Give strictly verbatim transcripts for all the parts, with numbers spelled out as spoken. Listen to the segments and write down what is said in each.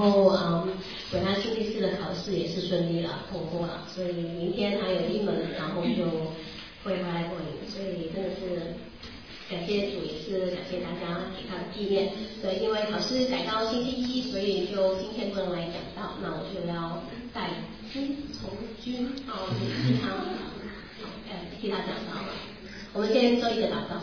后嗯，本来星期四的考试也是顺利了，通过了，所以明天还有一门，然后就会回来过年，所以真的是感谢主，也是感谢大家给他的纪念。对，因为考试改到星期一，所以就今天不能来讲道，那我就要带军从军哦，替他呃替他讲道了。我们先做一个祷告。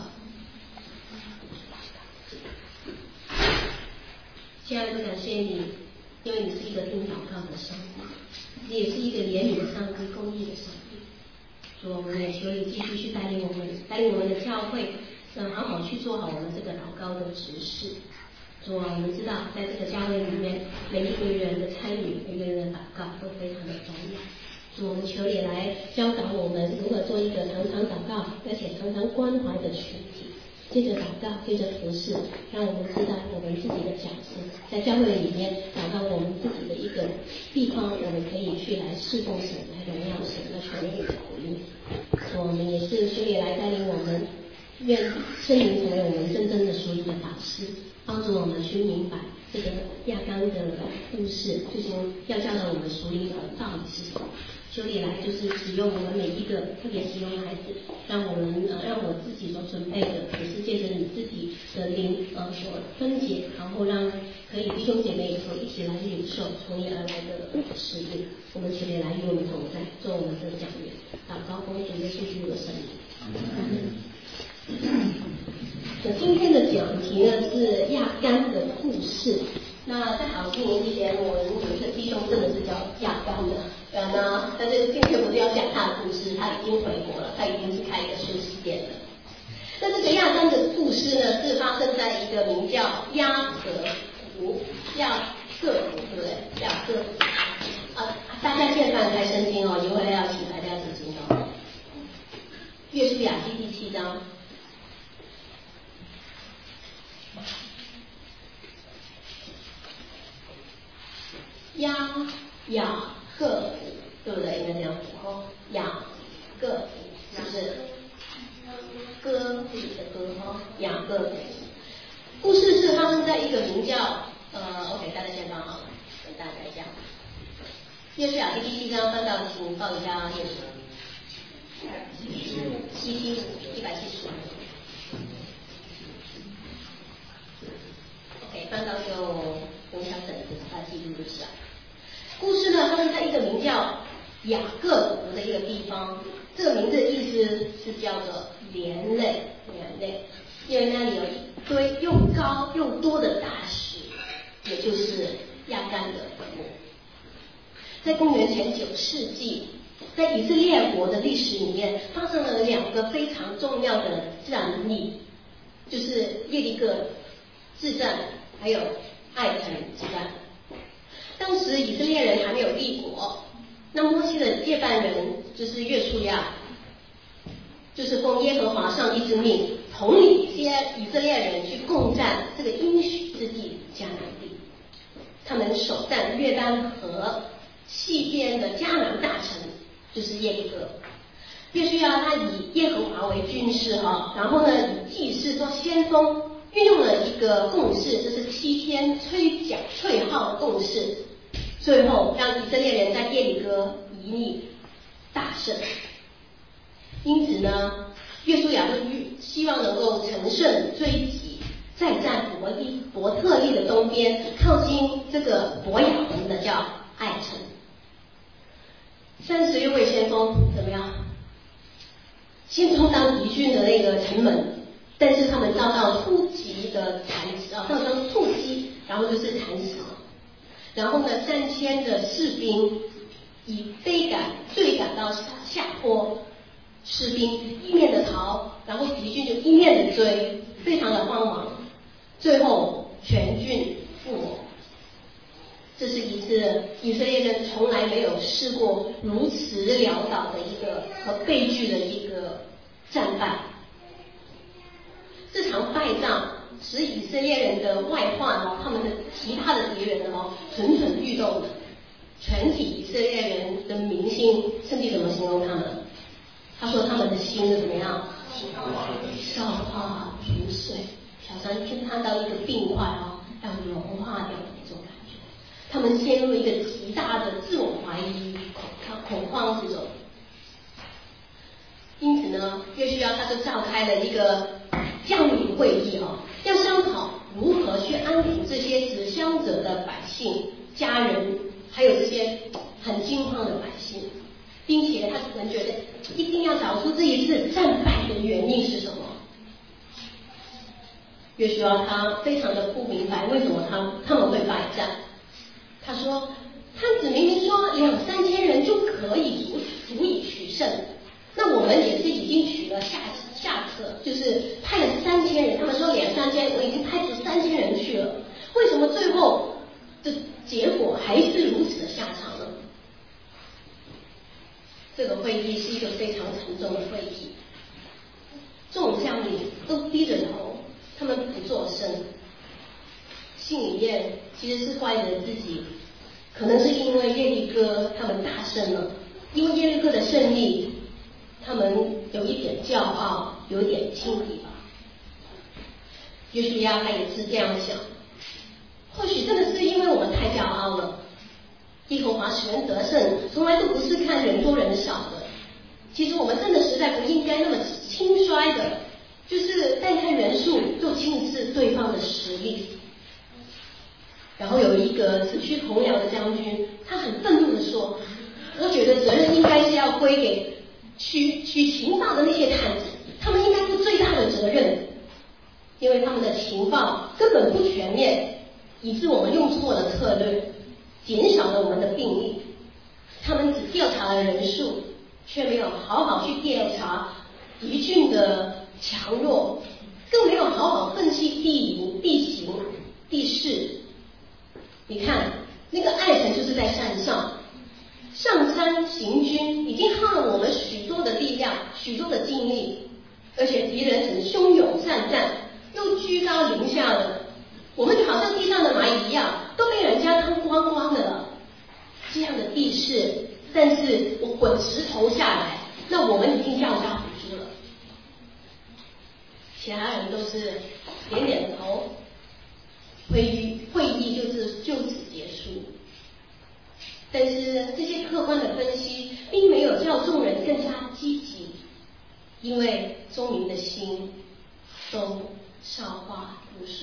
亲爱的，感谢你，因为你是一个听祷告的上帝，你也是一个怜悯的上帝、公义的上帝。主，我们也求你继续去带领我们，带领我们的教会，嗯，好好去做好我们这个祷告的执事。主啊，我们知道在这个教会里面，每一个人的参与，每个人的祷告都非常的重要。主，我们求你来教导我们如何做一个常常祷告，而且常常关怀的群体。接着祷告，接着服侍，让我们知道我们自己的角色，在教会里面找到我们自己的一个地方，我们可以去来侍奉神，来荣耀神，来传你的福音。我们也是求你来带领我们，愿圣灵成为我们真正的属灵的导师，帮助我们去明白这个亚当的故事，最终要教导我们属灵的道理是什么。求你来就是使用我们每一个，特别使用孩子，让我们呃让我自己所准备的，也是借着你自己的灵呃所分解，然后让可以弟兄姐妹所一起来领受从你而来的使命。我们求你来与我们同在，做我们的讲员，祷告奉主耶稣基督的圣名。那今天的讲题呢是亚干的故事。那在好几年之前，我们有一个弟兄真的是叫亚干的，对呢，但是今天不是要讲他的故事，他已经回国了，他已经是开一个素食店了。那这个亚干的故事呢，是发生在一个名叫亚瑟湖，亚瑟湖对不对？亚瑟湖啊，大家现在翻开圣经哦，一会儿要请大家仔细哦。约书亚记第七章。亚雅各府，对不对？应该这样子哦。雅各府是不是？歌自己的歌哦，雅各府。故事是发生在一个名叫呃 ，OK， 大家先放好了，跟大家讲。约书亚第七章翻到，请报一下页数。七七五，一百七十五。OK， 翻到就用小本子把它记录一下。故事呢，发生在一个名叫雅各湖的一个地方，这个名字的意思是叫做连累，连累，因为那里有一堆又高又多的大石，也就是亚干的坟墓。在公元前九世纪，在以色列国的历史里面，发生了两个非常重要的战役，就是耶利哥之战，还有爱城之战。当时以色列人还没有立国，那摩西的接班人就是约书亚，就是奉耶和华上帝之命，统领一些以色列人去攻占这个应许之地迦南地。他们首战约旦河西边的迦南大城，就是耶利哥。约书亚他以耶和华为军师哈，然后呢以祭司做先锋，运用了一个共识，这是七天吹角吹号共识，最后让以色列人在耶利哥以逆大胜。因此呢，约书亚就希望能够乘胜追击，再战伯利伯特利的东边，靠近这个伯亚红的叫爱城。三十六位先锋怎么样？先充当敌军的那个城门，但是他们遭到突击的残啊，遭到突击，然后就是惨死。然后呢，三千的士兵以追赶追赶到下坡，士兵一面的逃，然后敌军就一面的追，非常的慌忙，最后全军覆没。这是一次以色列人从来没有试过如此潦倒的一个和悲剧的一个战败。这场败仗使以色列人的外患哦，他们的其他的敌人哦蠢蠢欲动的，全体以色列人的民心，圣经怎么形容他们？他说他们的心是怎么样？消化如水，好像看到一个冰块哦要融化掉的那种感觉。 他们陷入一个极大的自我怀疑、恐恐慌之中。因此呢，约书亚他就召开了一个将领会议啊，要商讨如何去安抚这些指乡者的百姓、家人，还有这些很惊慌的百姓，并且他可能觉得一定要找出这一次战败的原因是什么。约书亚他非常的不明白为什么他他们会败战。他说，探子明明说两三千人就可以足足以取胜，那我们也是已经取了下下策，就是派了三千人，他们说两三千，我已经派出三千人去了，为什么最后的结果还是如此的下场呢？这个会议是一个非常沉重的会议，众将领都低着头，他们不作声，心里面其实是怀着自己，可能是因为耶利哥他们大胜了，因为耶利哥的胜利，他们有一点骄傲，有一点轻敌吧。约书亚他也是这样想，或许真的是因为我们太骄傲了。耶和华使人得胜，从来都不是看人多人少的。其实我们真的实在不应该那么轻率的，就是单看人数就轻视对方的实力。然后有一个子虚同僚的将军，他很愤怒的说：“我觉得责任应该是要归给取取情报的那些探子，他们应该负最大的责任，因为他们的情报根本不全面，以致我们用错了策略，减少了我们的兵力。他们只调查了人数，却没有好好去调查敌军的强弱，更没有好好分析地形、地形、地势。你看，那个爱城就是在山上，上山行军已经耗了我们许多的力量、许多的精力，而且敌人很汹涌善战，又居高临下的，我们就好像地上的蚂蚁一样，都被人家吞光光的了。这样的地势，但是我滚石头下来，那我们已经叫家不住了。其他人都是点点头，会议会议就是就此结束。但是这些客观的分析并没有叫众人更加积极，因为众民的心都消化入水。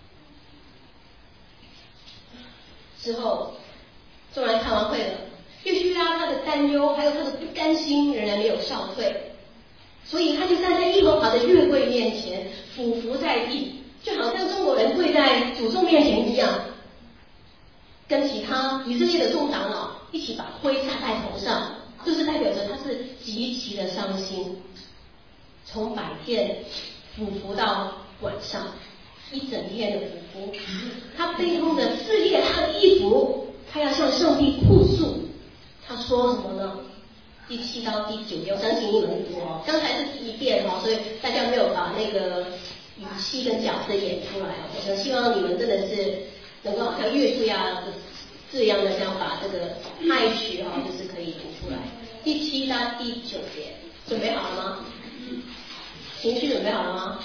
之后众人开完会了，约书亚他的担忧还有他的不甘心仍然没有消退，所以他就站在耶和华的约柜面前俯伏在地，就好像中国人跪在祖宗面前一样，跟其他以色列的众长老一起把灰撒在头上，就是代表着他是极其的伤心，从白天俯伏到晚上，一整天的俯伏，他悲痛的撕裂他的衣服，他要向上帝哭诉。他说什么呢？第七到第九节，我相信你们读哦。刚才是第一遍哦，所以大家没有把那个语气跟角色演出来哦。我希望你们真的是能够好像约书亚这样的，想把这个爱曲哦，就是可以读出来。第七到第九节，准备好了吗？情绪准备好了吗？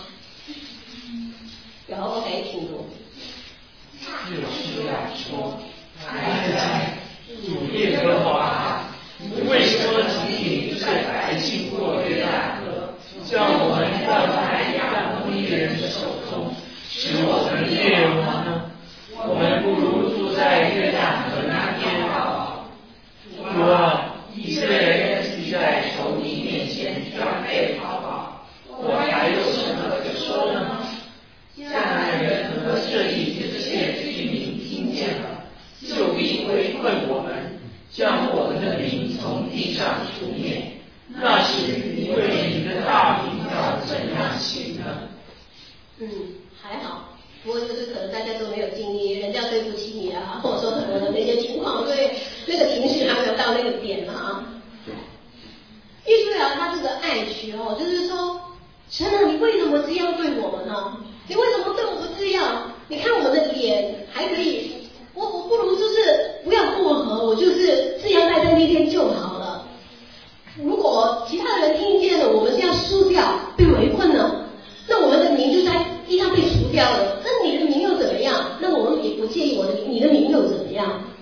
然后 OK， 请读。 约书亚说：“哀哉，主耶和华，你为什么仅仅这百姓过约旦河，叫我们掉在亚摩利人的手中，使我们灭亡呢？我们不如住在约旦河那边好。主啊，以色列人聚在仇敌面前准备逃跑，我还有什么可说呢？迦南人和这一切居民听见了，就必围困我们，将我们的名从地上除灭。那时你为你的大名要怎样行呢？” 嗯，还好，不过就是可能大家都没有经历人家对不起你啊，或者说什么的那些情况，所以那个情绪还没有到那个点啊。约书亚他这个爱曲哦，就是说，神啊，你为什么这样对我们呢？你为什么对我们这样？你看我们的脸还可以，我我不如就是不要过河，我就是这样待在那边就好了。如果其他人听见了我们这样输掉，被围困了，那我们的名就在地上被除掉了。那你的名又怎么样？那我们也不介意我的你的名又怎么样？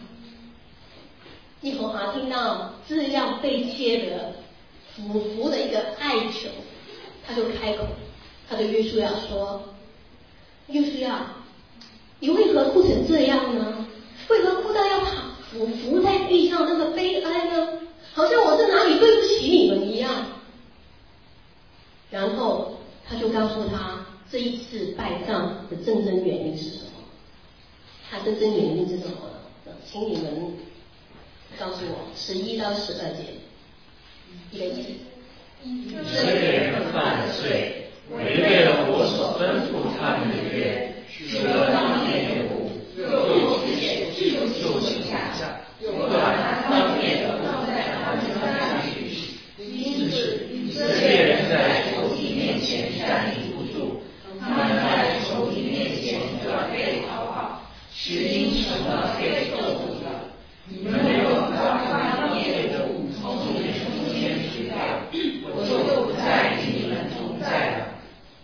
耶和华听到这样被切的俯伏的一个哀求，他就开口，他对约书亚说：约书亚，你为何哭成这样呢？为何哭到要俯伏在地上那么悲哀呢？好像我在哪里对不起你们一样。然后他就告诉他这一次拜葬的真正原因是什么。他真正原因是什么呢？请你们告诉我十一到十二节一个意思。 以色列人犯了罪，违背了我所吩咐他们的约，除了当面的物，又取血就行下下，又把当面的物在他们身上去洗。因此，以色列人在仇敌面前站立不住，他们在仇敌面前转背逃跑，是因成了被咒诅的。你们没有把当面的物从你们中间除掉，我就不再与你们同在了。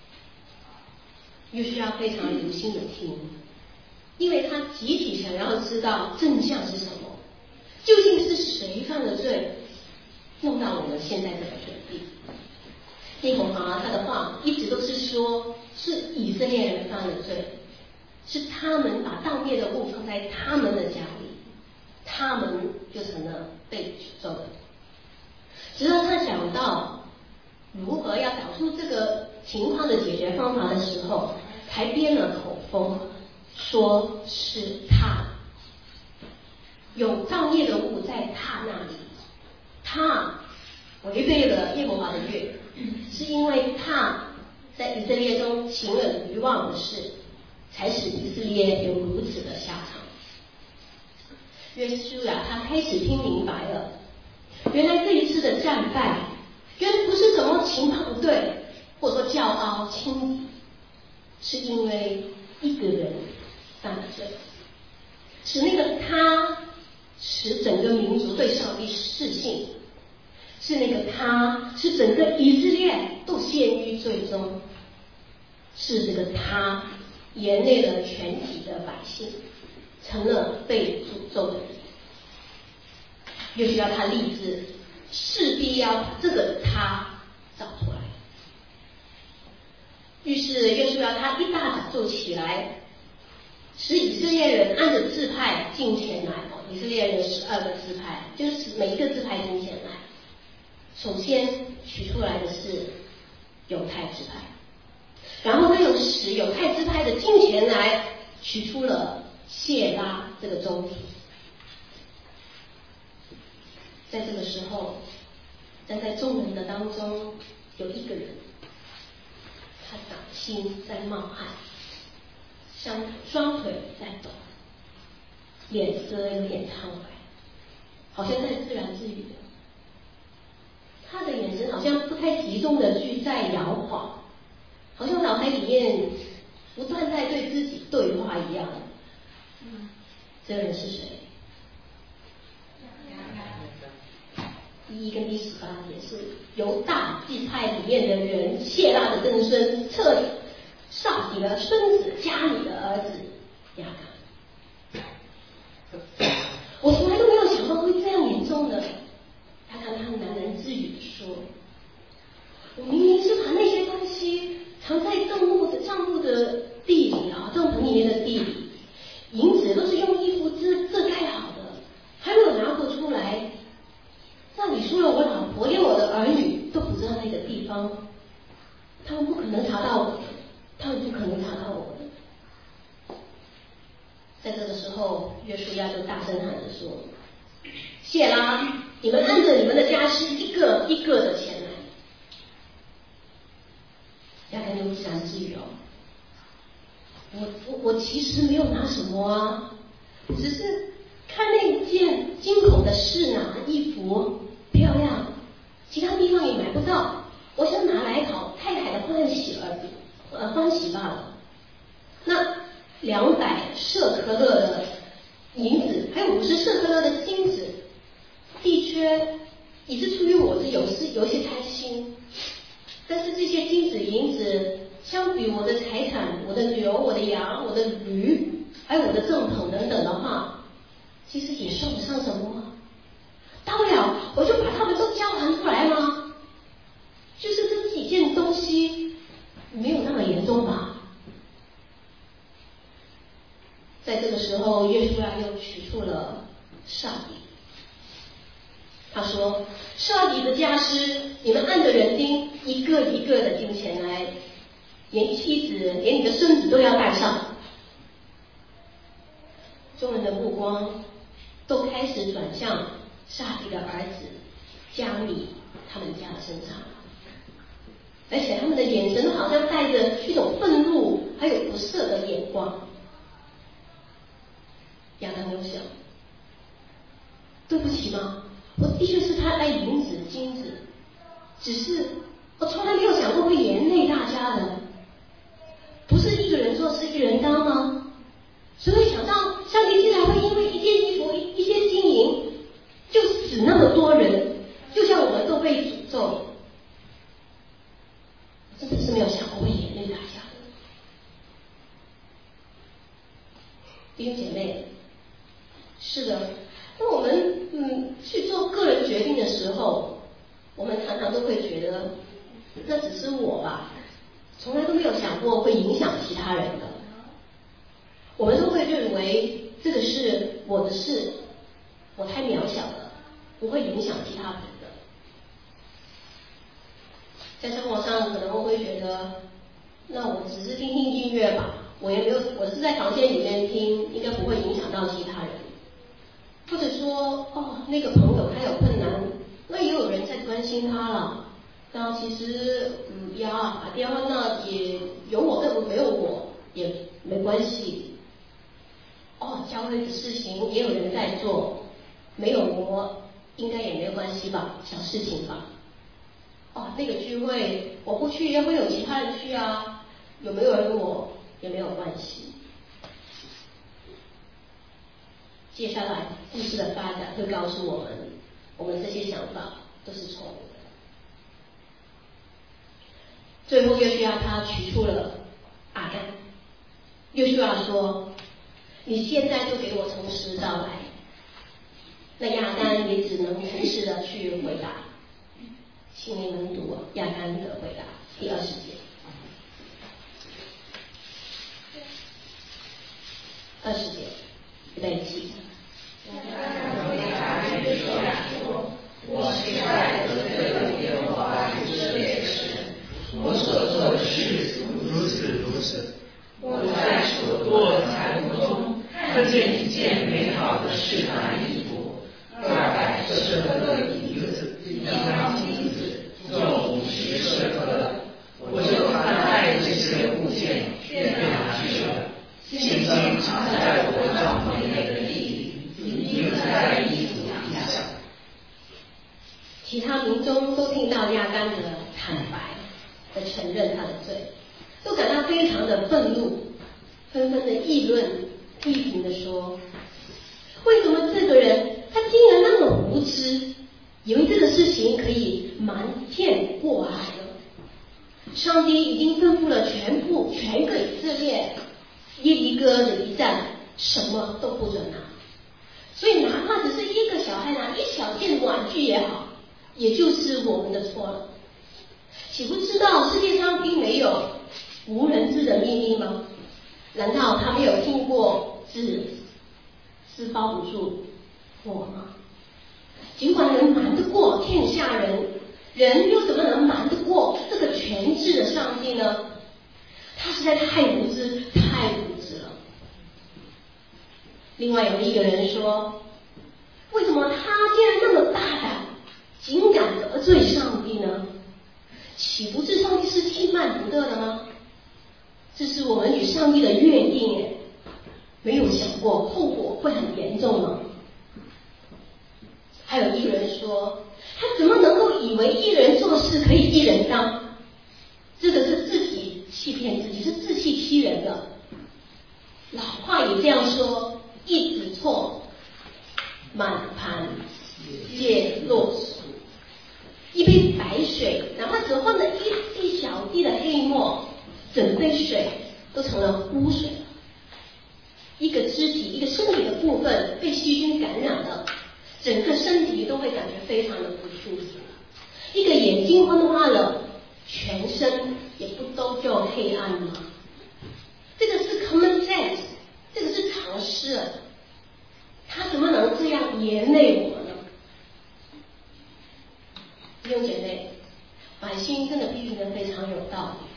约书亚非常留心的听，因为他极其想要知道真相是什么，究竟是谁犯了罪，弄到我们现在这个境地。耶和华他的话一直都是说，是以色列人犯了罪，是他们把当面的物放在他们的家里，他们就成了被诅咒的。直到他想到如何要找出这个情况的解决方法的时候，才编了口风，说是他有造孽的物在他那里，他违背了耶和华的约，是因为他在以色列中行了愚妄的事，才使以色列有如此的下场。约书亚他开始听明白了，原来这一次的战败，原来不是什么情况不对，或者说骄傲轻敌，是因为一个人犯了罪，使那个他使整个民族对上帝失信，是那个他使整个以色列都陷于罪中，是这个他连累了全体的百姓，成了被诅咒的人。约书亚他立志势必要把这个他找出来。于是约书亚他一大早就起来，使以色列人按着支派进前来。哦，以色列人有十二个支派，就是每一个支派进前来。首先取出来的是犹太支派，然后他又使犹太支派的进前来，取出了谢拉这个宗族。在这个时候，站在众人的当中，有一个人，他掌心在冒汗，双双腿在抖，脸色有点苍白，好像在自言自语的。他的眼神好像不太集中的去在摇晃，好像脑海里面不断在对自己对话一样。嗯，这个人是谁？第一跟第十八节是犹大支派里面的人，谢拉的曾孙彻底杀死了孙子加里的儿子亚干。我从来都没有想到会这样严重的。亚干他喃喃自语说：“我明明是把那些东西藏在帐幕的帐幕的地里啊，帐篷里面的地里，银子都是用衣服遮遮盖好的，还没有拿不出来。那你说了，我老婆连我的儿女都不知道那个地方，他们不可能查到我的，他们不可能查到我的。”在这个时候，约书亚就大声喊着说：“谢拉，你们按着你们的家室一个一个的前来。”亚干就自言自语哦，我我我其实没有拿什么啊，只是看那件金孔的饰拿衣服漂亮，其他地方也买不到，我想拿来讨太太的欢喜而已，呃欢喜罢了。那两百舍克勒的银子，还有五十舍克勒的金子，的确也是出于我这有事有些贪心，但是这些金子银子相比我的财产，我的牛、我的羊、我的驴，还有我的正统等等的话，其实也算不上什么。 他说：“少底的家师，你们按着人丁，一个一个的进前来，连妻子，连你的孙子都要带上。”众人的目光都开始转向沙底的儿子加米他们家的身上，而且他们的眼神好像带着一种愤怒还有不赦的眼光。亚当就想，对不起嘛，我的确是他爱银子金子，只是我从来没有想过会连累大家的。不是一个人做事一个人当吗？所以想到上帝竟然会因为一件衣服一些金银就死那么多人，就像我们都被诅咒，真的是没有想过会连累大家的。弟兄姐妹，是的，当我们嗯去做个人决定的时候，我们常常都会觉得那只是我吧，从来都没有想过会影响其他人的。我们都会认为这个是我的事，我太渺小了，不会影响其他人的。在生活上可能我会觉得，那我只是听听音乐吧，我也没有，我是在房间里面听，应该不会影响到其他人。或者说，哦，那个朋友他有困难，那也有人在关心他了。那其实，嗯呀，打电话那也有我跟没有我也没关系。哦，教会的事情也有人在做，没有我应该也没有关系吧，小事情吧。哦，那个聚会我不去，也会有其他人去啊，有没有人我也没有关系。接下来故事的发展会告诉我们，我们这些想法都是错误的。最后约书亚他取出了亚干，约书亚说：“你现在就给我从实招来。”那亚干也只能诚实的去回答。请你们读亚干的回答，第二十节。二十节，预备起。我是在得罪了耶和华以色列时，我所做的事如此如此。我在所做的财物中看见一件美好的示范衣服，二百舍客的银子，一张金子，用五十舍客，我就看待这些物件，便拿去了。现金藏在我帐篷内的地里，银子在衣服底下。其他民众都听到亚干的坦白的承认他的罪，都感到非常的愤怒，纷纷的议论批评的说：为什么这个人他竟然那么无知，以为这个事情可以瞒骗过海了？上帝已经吩咐了全部全个以色列，耶利哥的一战什么都不准拿，所以哪怕只是一个小孩拿一小件玩具也好，也就是我们的错了。岂不知道世界上并没有无人知的秘密吗？难道他没有听过纸是包不住火吗？尽管能瞒得过天下人，人又怎么能瞒得过这个全知的上帝呢？他实在太无知，太无知了。另外有一个人说，为什么他竟然那么大胆，竟敢得罪上帝呢？岂不是上帝是轻慢不得的吗？这是我们与上帝的约定耶，没有想过后果会很严重吗？还有一人说，他怎么能够以为一人做事可以一人当？这个是自己欺骗自己，是自欺欺人的。老话也这样说，一子错，满盘皆落俗。一杯白水，哪怕只换了一滴小滴的黑墨，整杯水都成了污水了。一个肢体，一个身体的部分被细菌感染了，整个身体都会感觉非常的不舒服。一个眼睛昏花了，全身也不都就黑暗吗？这个是 common sense， 这个是常识。他怎么能这样连累我呢？ 兄姐妹，百姓真的批评的非常有道理。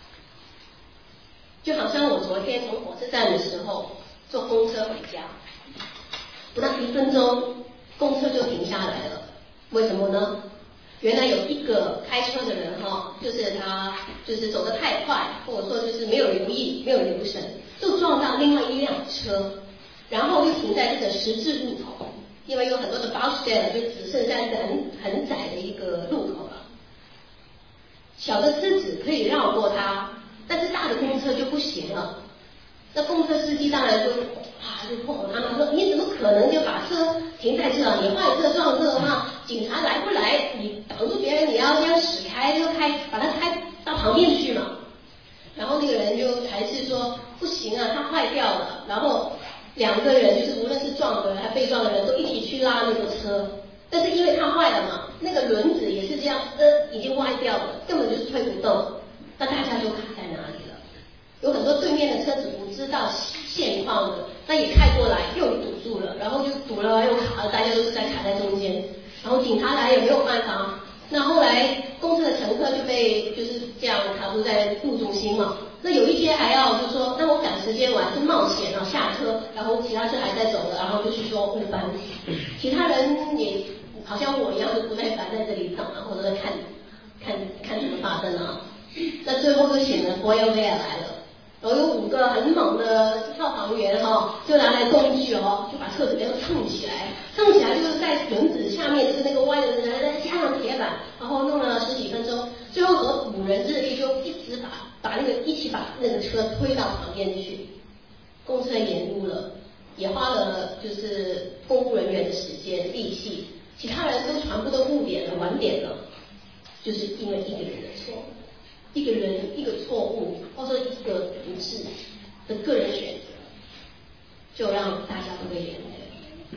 就好像我昨天从火车站的时候坐公车回家，不到一分钟，公车就停下来了。为什么呢？原来有一个开车的人哈，就是他就是走得太快，或者说就是没有留意、没有留神，就撞到另外一辆车，然后就停在这个十字路口。因为有很多的 Baustelle 就只剩下一个很很窄的一个路口了，小的车子可以绕过它，但是大的公车就不行了。那公车司机当然就啊就破口大骂说：“你怎么可能就把车停在这？你坏车撞车的话，警察来不来？你挡住别人，你要这样驶开，就开把它开到旁边去嘛。”然后那个人就还是说：“不行啊，它坏掉了。”然后两个人就是无论是撞的人还被撞的人都一起去拉那个车，但是因为它坏了嘛，那个轮子也是这样，呃，已经歪掉了，根本就是推不动，那大家就卡在哪里了？有很多对面的车子不知道现况的，那也开过来又堵住了，然后就堵了又卡了，大家都是在卡在中间，然后警察来也没有办法。那后来公车的乘客就被就是这样卡住在路中心嘛。那有一些还要就说，那我赶时间我还是冒险啊下车，然后其他车还在走的，然后就去说误班。其他人也好像我一样，就不耐烦在这里等啊，或者在看看看什么发生啊。那最后就显得 Boyle Bear 来了，然后有五个很猛的消防员哈、哦，就拿来工具哦，就把车子给蹭起来，蹭起来就是在轮子下面，就是那个歪的人在加上铁板，然后弄了十几分钟，最后和五人之力就一直把把那个一起把那个车推到旁边去，公车延误了，也花了就是公务人员的时间力气，其他人都全部都误点了晚点了，就是因为一个人的错。一个人一个错误，或者一个不是的个人选择，就让大家都被连累。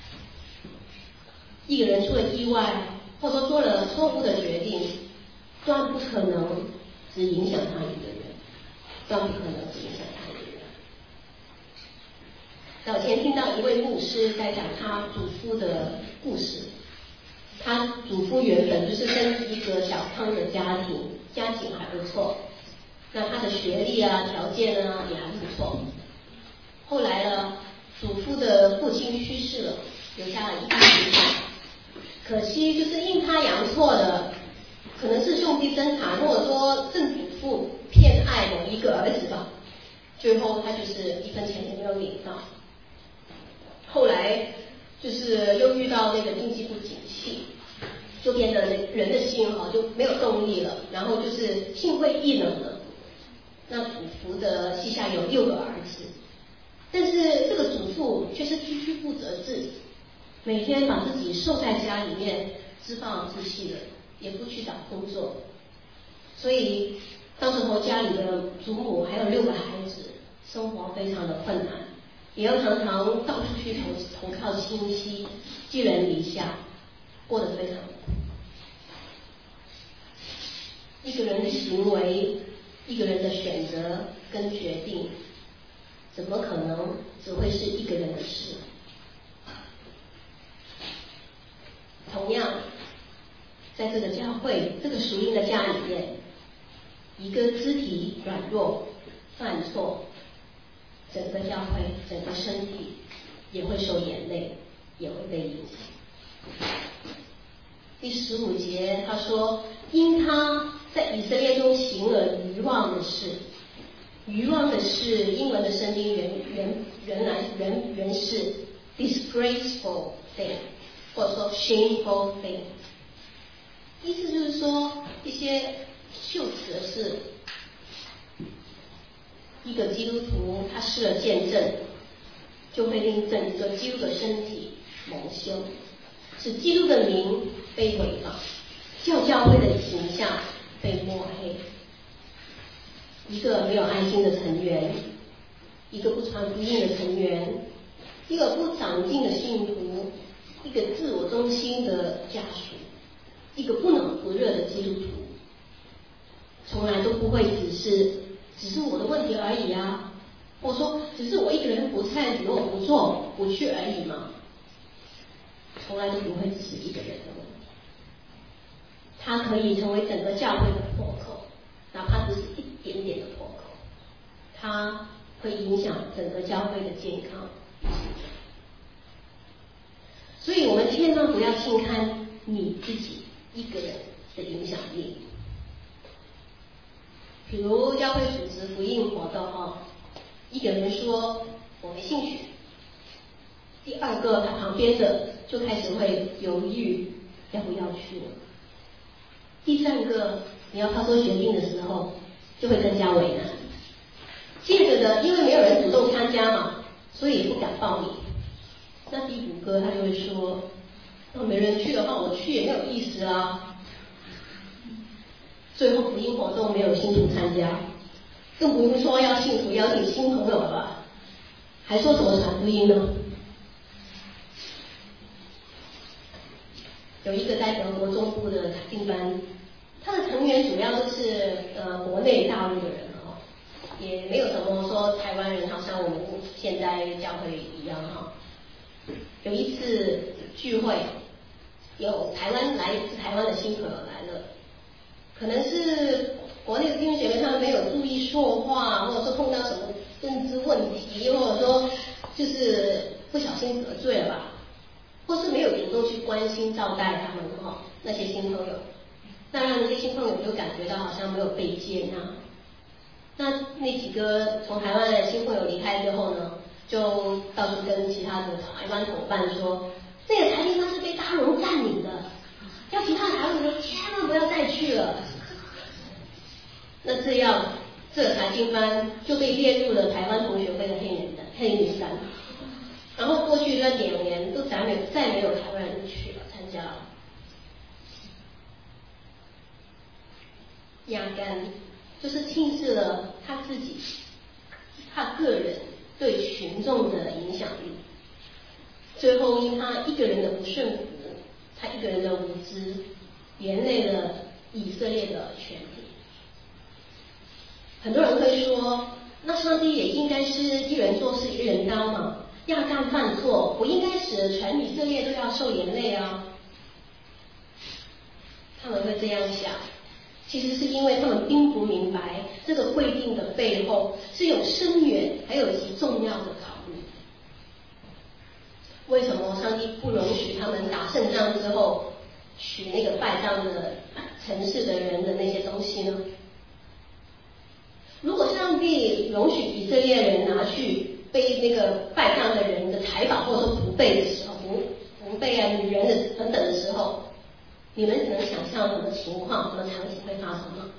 一个人出了意外，或者说做了错误的决定，断不可能只影响他一个人，断不可能只影响他一个人。早前听到一位牧师在讲他祖父的故事，他祖父原本就是生一个小康的家庭。家境还不错，那他的学历啊、条件呢也还不错。后来呢，祖父的父亲去世了，留下了一笔遗产。可惜就是阴差阳错的，可能是兄弟争产，或者说曾祖父偏爱某一个儿子吧，最后他就是一分钱也没有领到。后来就是又遇到那个经济不景气。就变得人的心哈就没有动力了，然后就是心灰意冷了。那祖父的膝下有六个儿子，但是这个祖父却是屈屈不责自己，每天把自己受在家里面，自暴自弃的，也不去找工作。所以当时候家里的祖母还有六个孩子，生活非常的困难，也要常常到处去投投靠亲戚，寄人篱下。过得非常苦。一个人的行为，一个人的选择跟决定，怎么可能只会是一个人的事？同样，在这个教会、这个属灵的家里面，一个肢体软弱、犯错，整个教会、整个身体也会受眼泪，也会被影响。第十五节他说，因他在以色列中行了愚妄的事。愚妄的事，英文的圣经原原原来原原是 disgraceful thing， 或者说 shameful thing， 意思就是说一些羞耻的事。一个基督徒他失了见证，就会令整个基督的身体蒙羞，使基督的名被毁谤，教教会的形象被抹黑。一个没有爱心的成员，一个不传福音的成员，一个不长进的信徒，一个自我中心的家属，一个不冷不热的基督徒，从来都不会只是只是我的问题而已啊，或者说只是我一个人不参与，我不做不去而已嘛，从来都不会只是一个人的问题。 它可以成为整个教会的破口，哪怕只是一点点的破口，它会影响整个教会的健康。所以我们千万不要轻看你自己一个人的影响力。比如教会组织福音活动哦，一个人说我没兴趣，第二个他旁边的就开始会犹豫要不要去了，第三个你要他做决定的时候就会更加为难。接着的，因为没有人主动参加嘛，所以也不敢报名。那第五个他就会说，那没人去的话，我去也没有意思啊。最后福音活动没有信徒参加，更不用说要信徒邀请新朋友了吧，还说什么传福音呢？有一个在德国中部的查经班，他的成员主要都是呃国内大陆的人哈，也没有什么说台湾人好像我们现在教会一样哈。有一次聚会，有台湾来自台湾的新朋友来了，可能是国内的弟兄姐妹他们没有注意说话，或者说碰到什么政治问题，或者说就是不小心得罪了吧，或是没有主动去关心招待他们哈那些新朋友，那让那些新朋友就感觉到好像没有被接纳。那那几个从台湾的新朋友离开之后呢，就到处跟其他的台湾伙伴说，这个台经班是被大陆人占领的，要其他台湾人千万不要再去了。那这样，这个台经班就被列入了台湾同学会的黑名单黑名单。然后过去那两年都再没有再没有台湾人去了参加了，压根就是轻视了他自己，他个人对群众的影响力。最后因他一个人的不顺服，他一个人的无知，连累了以色列的全体。很多人会说，那上帝也应该是一人做事一人当嘛，亚干犯错不应该使得全以色列都要受连累啊。他们会这样想，其实是因为他们并不明白这个规定的背后是有深远还有极重要的考虑。为什么上帝不容许他们打胜仗之后取那个败仗的城市的人的那些东西呢？如果上帝容许以色列人拿去背那个败仗的人的财宝，或者说不背的时候，不不背啊女人的等等的时候，你们能想象什么情况、什么场景会发生吗？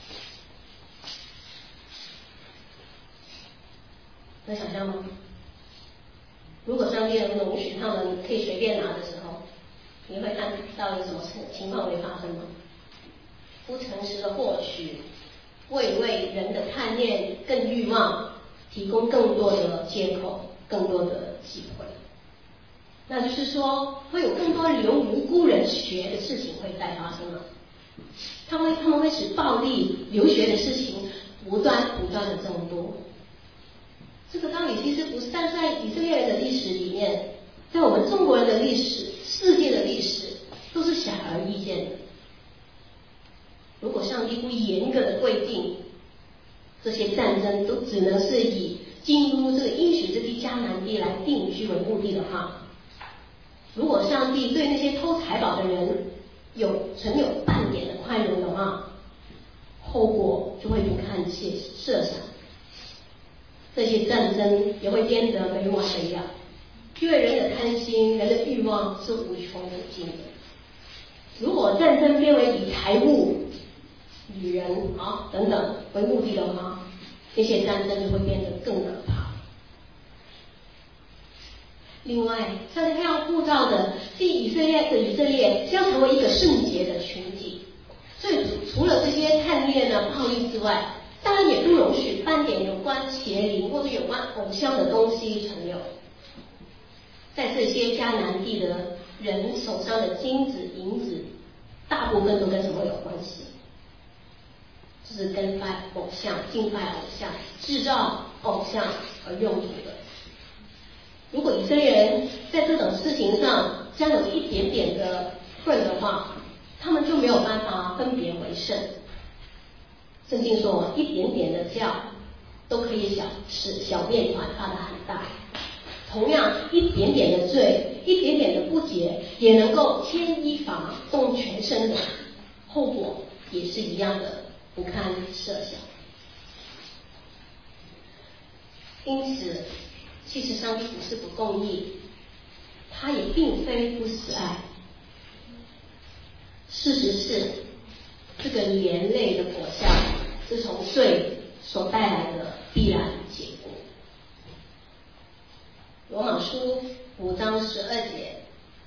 能想象吗？如果上帝能容许他们可以随便拿的时候，你会看到有什么情况会发生吗？不诚实的获取，为为人的贪念更欲望提供更多的借口，更多的机会。那就是说，会有更多流无辜人血的事情会再发生了。他们他们会使暴力流血的事情不断不断的增多。这个道理其实不但在以色列人的历史里面，在我们中国人的历史、世界的历史都是显而易见的。如果上帝不严格的规定，这些战争都只能是以进入这个应许之地迦南地来定居为目的的话，如果上帝对那些偷财宝的人有存有半点的宽容的话，后果就会不堪设想。这些战争也会变得没完没了，因为人的贪心、人的欲望是无穷无尽的。如果战争变为以财物、女人啊等等为目的的话，这些战争就会变得更可怕。另外，上帝要护照的是以色列的以色列将成为一个圣洁的群体，所以除了这些贪恋啊、暴力之外，当然也不容许半点有关邪灵或者有关偶像的东西存有。在这些迦南地的人手上的金子、银子，大部分都跟什么有关系？就是跟拜偶像、敬拜偶像、制造偶像而用途的。如果以色列人在这种事情上将有一点点的份的话， 他们就没有办法分别为圣。圣经说，一点点的酵都可以小使小面团发得很大。同样，一点点的罪，一点点的不洁，也能够牵一发动全身的，后果也是一样的，不堪设想。因此，其实上帝不是不公义，他也并非不慈爱。事实是，这个连累的果效是从罪所带来的必然结果。罗马书五章十二节，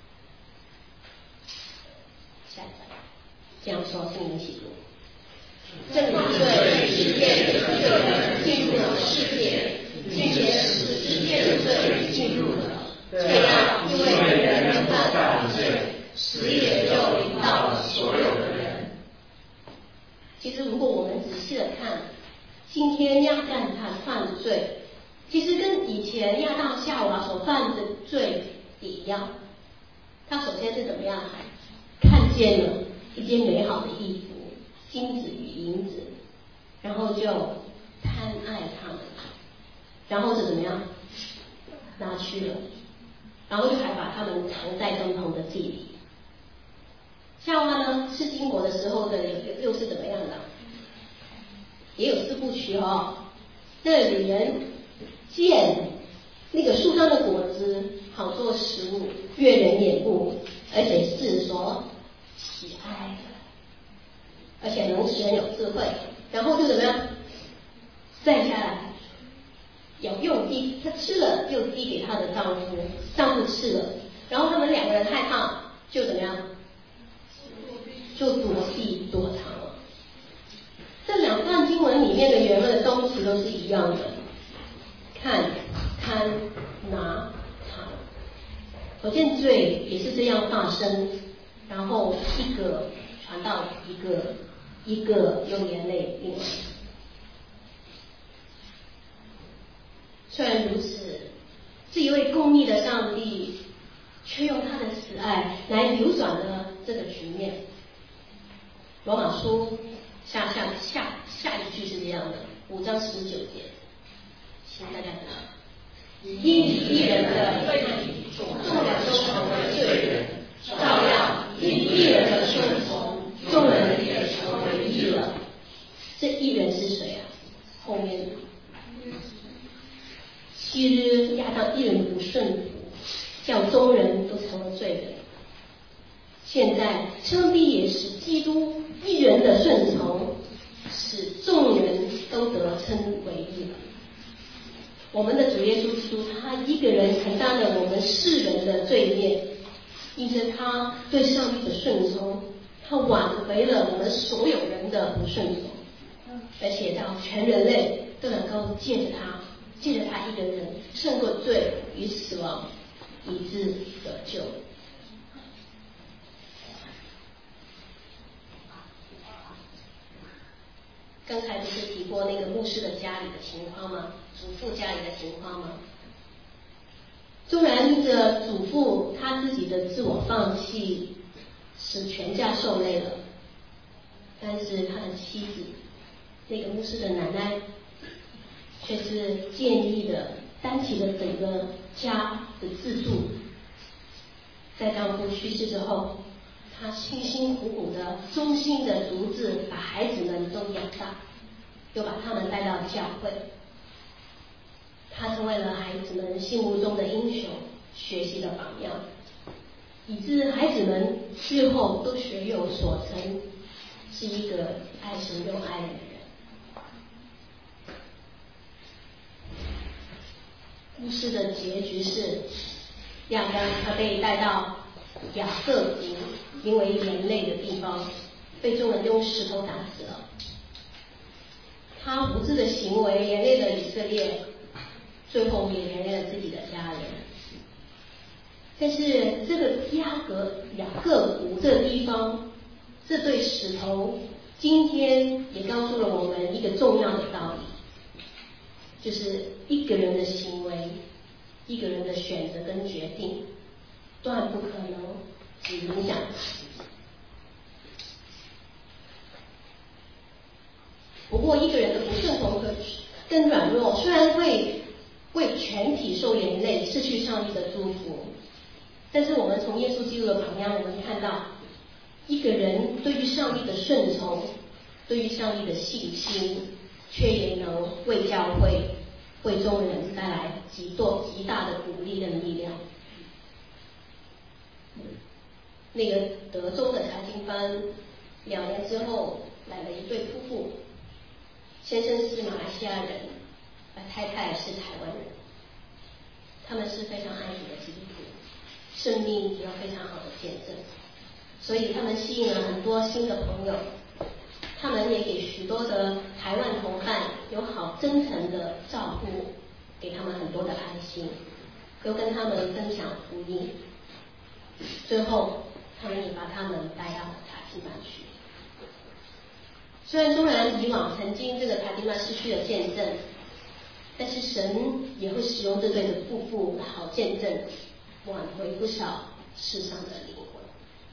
下一章这样说，请你们一起读。这个罪是借着一个人进入了世界，并且使世界的罪进入了，这样因为人人犯了罪，死也就临到了所有的人。其实如果我们仔细的看，今天亚当他犯罪，其实跟以前亚当夏娃所犯的罪也一样。他首先是怎么样？看见了一件美好的衣服，金子与银子，然后就贪爱他们，然后是怎么样？拿去了，然后就还把他们藏在灯棚的地里。夏娃呢，吃金果的时候的又又是怎么样的？也有四部曲哦。那女人见那个树上的果子好做食物，悦人眼目，而且是所喜爱的，而且能使人有智慧，然后就怎么样？摘下来，有又递，她吃了又递给她的丈夫，丈夫吃了，然后他们两个人害怕，就怎么样？就躲避躲藏了。这两段经文里面的原文的动词都是一样的，看、贪、拿、藏。可见罪也是这样发生，然后一个传到一个，一个又连累另外。虽然如此，这一位公义的上帝却用他的慈爱来扭转了这个局面。罗马书下下下下一句是这样的，五章十九节，请大家读。因一人的悖逆，众人都成为罪人，照样因一人的顺从，众人也成为义了。这一人是谁啊？后面昔日亚当一人不顺服，叫众人都成了罪人。现在上帝也使基督一人的顺从，使众人都得称为义了。我们的主耶稣基督，他一个人承担了我们世人的罪孽，因着他对上帝的顺从，他挽回了我们所有人的不顺从，而且让全人类都能够借着他，借着他一个人胜过罪与死亡，以致得救。刚才不是提过那个牧师的家里的情况吗？祖父家里的情况吗？纵然着祖父他自己的自我放弃，使全家受累了，但是他的妻子，那个牧师的奶奶，却是建议的担起了整个家的自助。在丈夫去世之后，她辛辛苦苦的、忠心的独自把孩子们都养大，又把他们带到教会。她成为了孩子们心目中的英雄，学习的榜样，以致孩子们日后都学有所成，是一个爱神又爱人的人。故事的结局是，亚当他被带到雅各族名为人类的地方，被众人用石头打死了。他无知的行为连累了以色列，最后也连累了自己的家人。但是这个雅各雅各族这个地方，这对石头今天也告诉了我们一个重要的道理，就是一个人的行为，一个人的选择跟决定，断不可能只影响不过一个人的不顺从和跟软弱，虽然会为全体受连累，失去上帝的祝福，但是我们从耶稣基督的榜样，我们看到一个人对于上帝的顺从，对于上帝的信心，却也能为教会、为众人带来极多极大的鼓励跟力量。那个德州的查经班，两年之后来了一对夫妇，先生是马来西亚人，而太太是台湾人，他们是非常爱主的基督徒，生命有非常好的见证，所以他们吸引了很多新的朋友，他们也给许多的台湾同伴有好真诚的照顾，给他们很多的爱心，又跟他们分享福音，最后他们也把他们带到查经班去。虽然纵然以往曾经这个查经班失去了见证，但是神也会使用这对的夫妇的好见证，挽回不少世上的灵魂。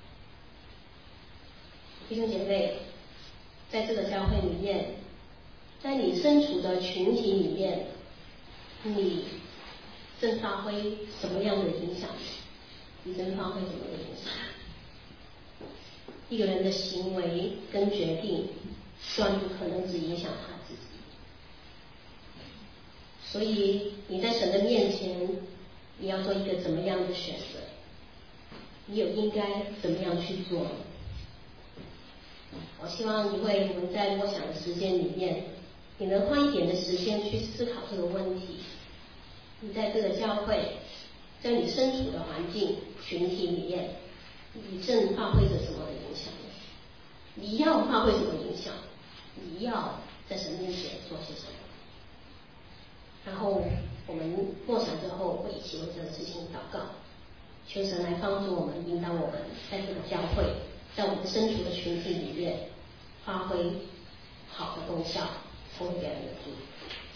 弟兄姐妹，在这个教会里面，在你身处的群体里面，你正发挥什么样的影响？你正发挥什么样的影响？一个人的行为跟决定，断不可能只影响他自己。所以你在神的面前，你要做一个怎么样的选择？你有应该怎么样去做？我希望你会我们在默想的时间里面，你能花一点的时间去思考这个问题。你在这个教会，在你身处的环境群体里面，你正发挥着什么的影响？你要发挥什么影响？你要在神面前做些什么？然后我们默想之后，会一起为这个事情祷告，求神来帮助我们，引导我们在这个教会，在我们身处的群体里面发挥好的功效，成为别人的祝福。